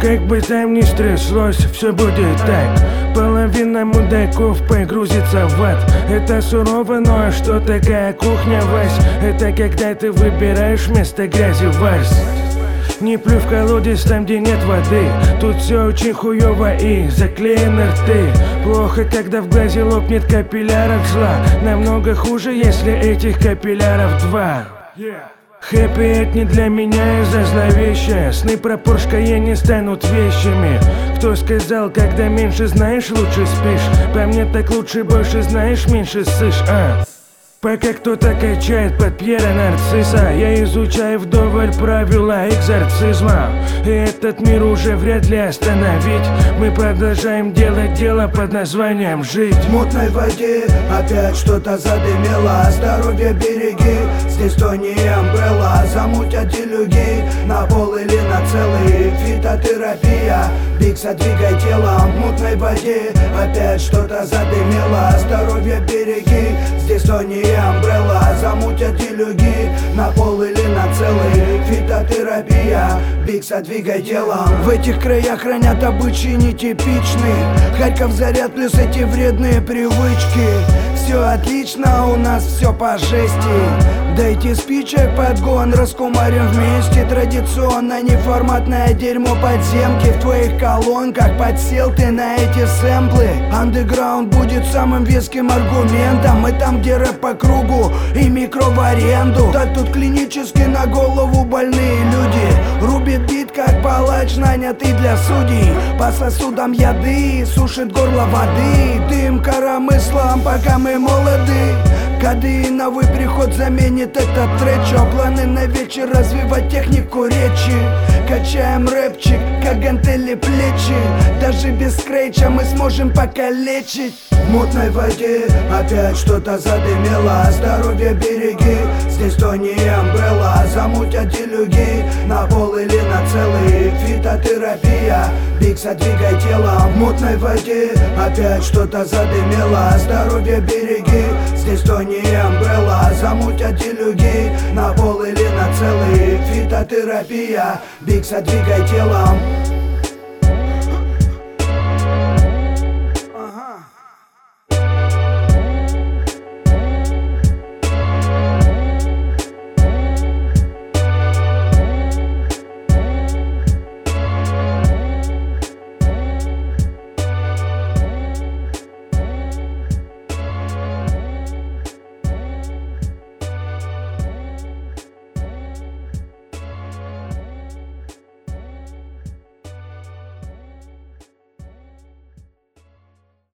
Как бы там ни стряслось, все будет так. Половина мудаков погрузится в ад. Это сурово, но что такая кухня, Вась? Это когда ты выбираешь вместо грязи вальс. Не плюй в колодец там, где нет воды. Тут все очень хуёво и заклеены рты. Плохо, когда в глазе лопнет капилляров зла. Намного хуже, если этих капилляров два. Хэппи это не для меня из-за зловещая. Сны про Поршка не станут вещами. Кто сказал, когда меньше знаешь, лучше спишь? По мне так лучше, больше знаешь, меньше ссышь, Пока кто-то качает под Пьера Нарцисса, я изучаю вдоволь правила экзорцизма. И этот мир уже вряд ли остановить. Мы продолжаем делать дело под названием жить. В мутной воде опять что-то задымело. Здоровье береги, здесь то не амбрелла. Замутят делюги на пол или на целый. Фитотерапия, Бикса двигай телом. В мутной воде опять что-то задымело. Здоровье береги, здесь то не амбрелла. Замутят делюги на пол или на целый. Фитотерапия, Бикса двигай телом. В этих краях хранят обычаи нетипичные. Харьков заряд плюс эти вредные привычки. Все отлично, у нас все по жести. Дайте спичек, подгон, раскумарим вместе. Традиционно неформатное дерьмо подземки. В твоих колонках подсел ты на эти сэмплы. Андеграунд будет самым веским аргументом. И там, где рэп по кругу и микро в аренду. Так тут клинически на голову больные люди. Рубит бит, как палач, нанятый для судей. По сосудам яды, сушит горло воды. Дым коромыслом, пока мы молоды. Кадеиновый приход заменит этот тречо. Планы на вечер развивать технику речи. Качаем рэпчик, как гантели плечи. Даже без скретча мы сможем покалечить. В мутной воде опять что-то задымело. Здоровье береги, здесь то не амбрелла. Замутят делюги на пол или на целый. Фитотерапия, Бикса двигай телом. В мутной воде опять что-то задымело. Здоровье береги, здесь то не амбрелла. Замутят делюги на пол или на целый. Фитотерапия, Бикса двигай телом.